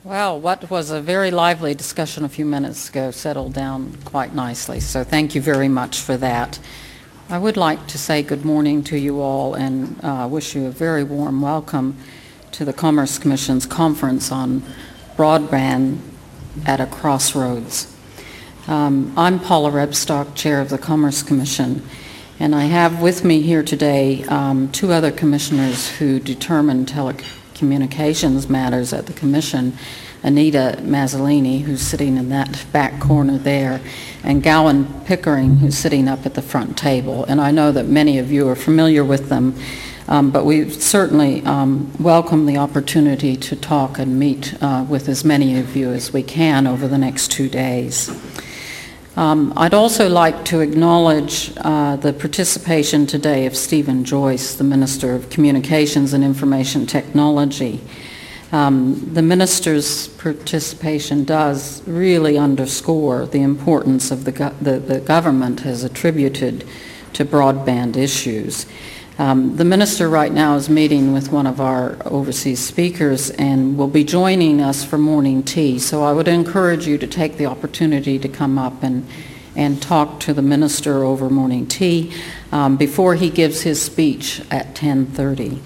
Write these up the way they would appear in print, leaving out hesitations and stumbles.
Well, what was a very lively discussion a few minutes ago settled down quite nicely, so thank you very much for that. I would like to say good morning to you all and wish you a very warm welcome to the Commerce Commission's conference on broadband at a crossroads. I'm Paula Rebstock, Chair of the Commerce Commission, and I have with me here today two other commissioners who determine telecommunications matters at the Commission, Anita Mazzolini, who's sitting in that back corner there, and Gowan Pickering, who's sitting up at the front table. And I know that many of you are familiar with them, but we certainly welcome the opportunity to talk and meet with as many of you as we can over the next 2 days. I'd also like to acknowledge the participation today of Stephen Joyce, the Minister of Communications and Information Technology. The Minister's participation does really underscore the importance of the government has attributed to broadband issues. The Minister right now is meeting with one of our overseas speakers and will be joining us for morning tea. So I would encourage you to take the opportunity to come up and talk to the Minister over morning tea before he gives his speech at 10:30.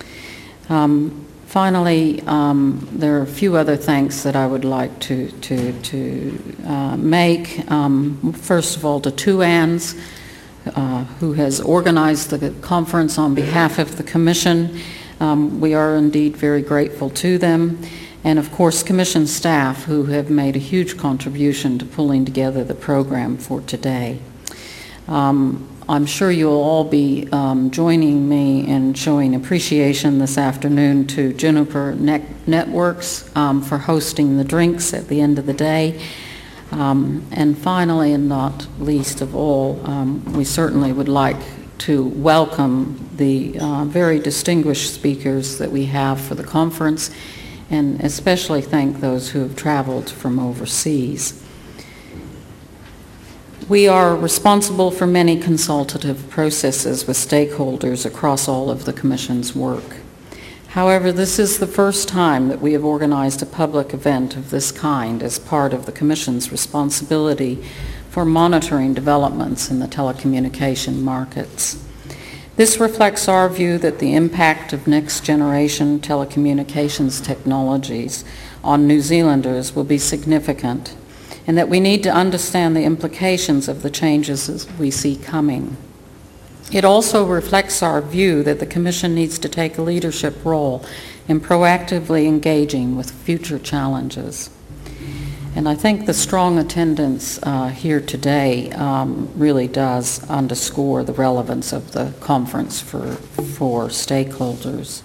Finally, there are a few other thanks that I would like to make. First of all, to Tu Ann's, who has organized the conference on behalf of the Commission. We are indeed very grateful to them. And of course, Commission staff, who have made a huge contribution to pulling together the program for today. I'm sure you'll all be joining me in showing appreciation this afternoon to Juniper Networks for hosting the drinks at the end of the day. And finally, and not least of all, we certainly would like to welcome the very distinguished speakers that we have for the conference, and especially thank those who have traveled from overseas. We are responsible for many consultative processes with stakeholders across all of the Commission's work. However, this is the first time that we have organized a public event of this kind as part of the Commission's responsibility for monitoring developments in the telecommunication markets. This reflects our view that the impact of next-generation telecommunications technologies on New Zealanders will be significant, and that we need to understand the implications of the changes we see coming. It also reflects our view that the Commission needs to take a leadership role in proactively engaging with future challenges. And I think the strong attendance here today really does underscore the relevance of the conference for stakeholders.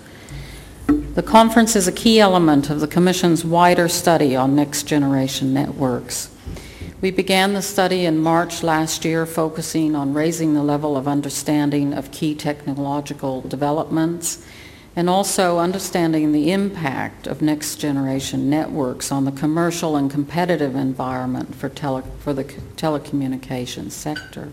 The conference is a key element of the Commission's wider study on next-generation networks. We began the study in March last year, focusing on raising the level of understanding of key technological developments and also understanding the impact of next-generation networks on the commercial and competitive environment for the telecommunications sector.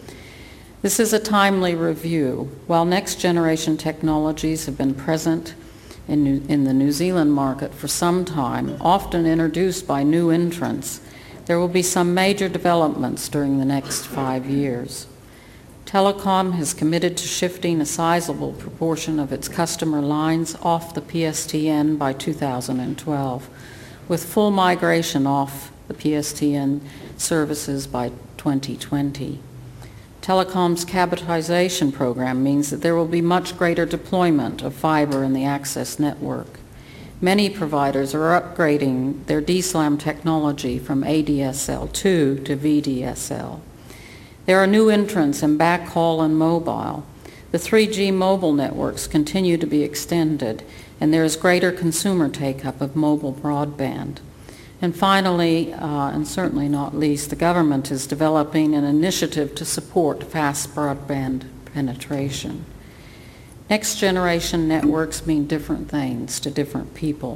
This is a timely review. While next-generation technologies have been present in the New Zealand market for some time, often introduced by new entrants, there will be some major developments during the next 5 years. Telecom has committed to shifting a sizable proportion of its customer lines off the PSTN by 2012, with full migration off the PSTN services by 2020. Telecom's cabotization program means that there will be much greater deployment of fiber in the access network. Many providers are upgrading their DSLAM technology from ADSL2 to VDSL. There are new entrants in backhaul and mobile. The 3G mobile networks continue to be extended, and there is greater consumer take-up of mobile broadband. And finally, and certainly not least, the government is developing an initiative to support fast broadband penetration. Next-generation networks mean different things to different people.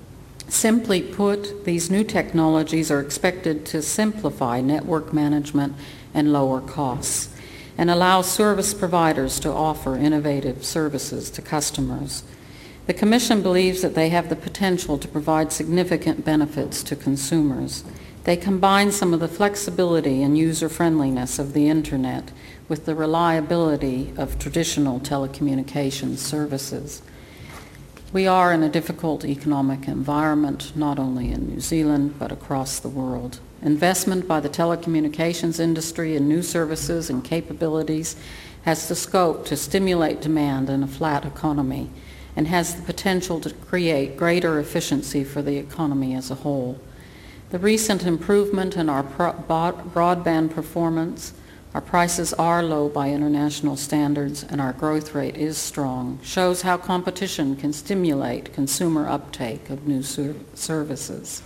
Simply put, these new technologies are expected to simplify network management and lower costs, and allow service providers to offer innovative services to customers. The Commission believes that they have the potential to provide significant benefits to consumers. They combine some of the flexibility and user-friendliness of the Internet with the reliability of traditional telecommunications services. We are in a difficult economic environment, not only in New Zealand, but across the world. Investment by the telecommunications industry in new services and capabilities has the scope to stimulate demand in a flat economy and has the potential to create greater efficiency for the economy as a whole. The recent improvement in our broadband performance, our prices are low by international standards, and our growth rate is strong, shows how competition can stimulate consumer uptake of new services.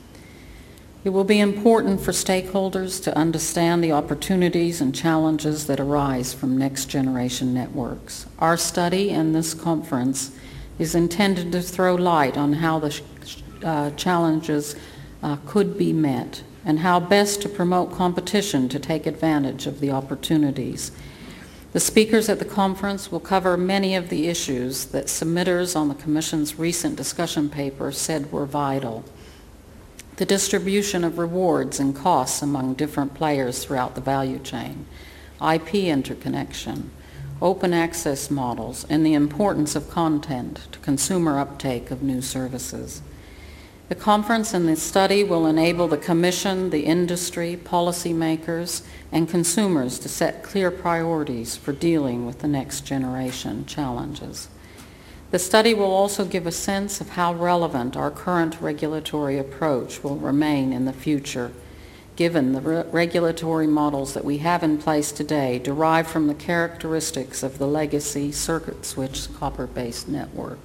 It will be important for stakeholders to understand the opportunities and challenges that arise from next-generation networks. Our study and this conference is intended to throw light on how the challenges could be met and how best to promote competition to take advantage of the opportunities. The speakers at the conference will cover many of the issues that submitters on the Commission's recent discussion paper said were vital. The distribution of rewards and costs among different players throughout the value chain, IP interconnection, open access models, and the importance of content to consumer uptake of new services. The conference and the study will enable the Commission, the industry, policymakers, and consumers to set clear priorities for dealing with the next generation challenges. The study will also give a sense of how relevant our current regulatory approach will remain in the future, given the regulatory models that we have in place today derive from the characteristics of the legacy circuit switch copper-based network.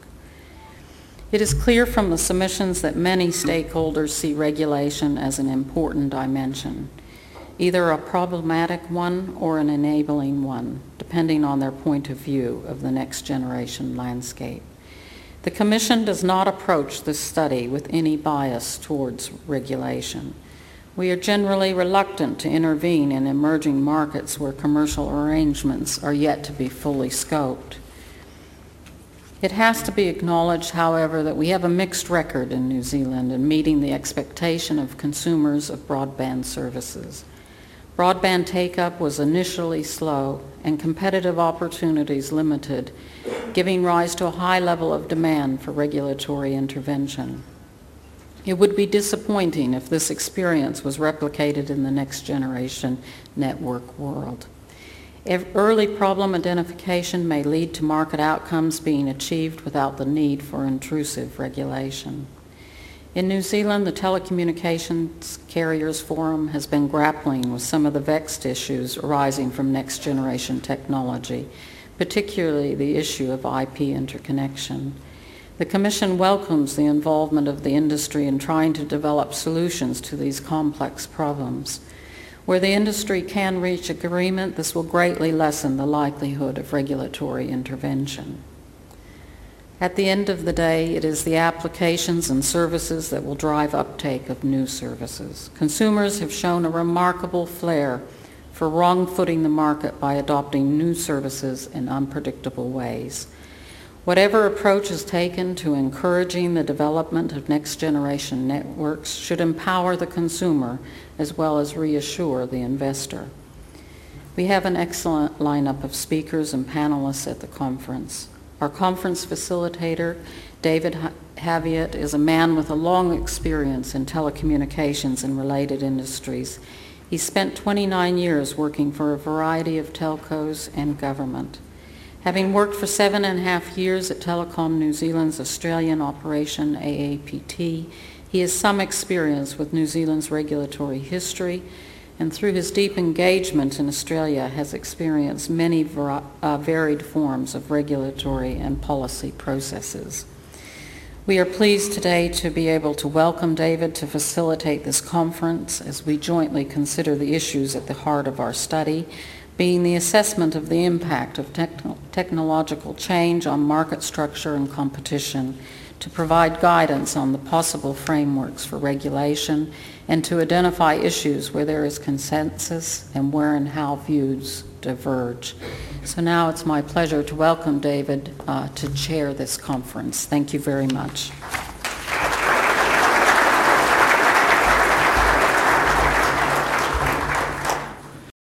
It is clear from the submissions that many stakeholders see regulation as an important dimension, either a problematic one or an enabling one, depending on their point of view of the next generation landscape. The Commission does not approach this study with any bias towards regulation. We are generally reluctant to intervene in emerging markets where commercial arrangements are yet to be fully scoped. It has to be acknowledged, however, that we have a mixed record in New Zealand in meeting the expectation of consumers of broadband services. Broadband take-up was initially slow and competitive opportunities limited, giving rise to a high level of demand for regulatory intervention. It would be disappointing if this experience was replicated in the next generation network world. Early problem identification may lead to market outcomes being achieved without the need for intrusive regulation. In New Zealand, the Telecommunications Carriers Forum has been grappling with some of the vexed issues arising from next generation technology, particularly the issue of IP interconnection. The Commission welcomes the involvement of the industry in trying to develop solutions to these complex problems. Where the industry can reach agreement, this will greatly lessen the likelihood of regulatory intervention. At the end of the day, it is the applications and services that will drive uptake of new services. Consumers have shown a remarkable flair for wrong-footing the market by adopting new services in unpredictable ways. Whatever approach is taken to encouraging the development of next-generation networks should empower the consumer as well as reassure the investor. We have an excellent lineup of speakers and panelists at the conference. Our conference facilitator, David Javiet, is a man with a long experience in telecommunications and related industries. He spent 29 years working for a variety of telcos and government. Having worked for 7.5 years at Telecom New Zealand's Australian operation, AAPT, he has some experience with New Zealand's regulatory history, and through his deep engagement in Australia has experienced many varied forms of regulatory and policy processes. We are pleased today to be able to welcome David to facilitate this conference as we jointly consider the issues at the heart of our study, being the assessment of the impact of technological change on market structure and competition, to provide guidance on the possible frameworks for regulation, and to identify issues where there is consensus and where and how views diverge. So now it's my pleasure to welcome David to chair this conference. Thank you very much.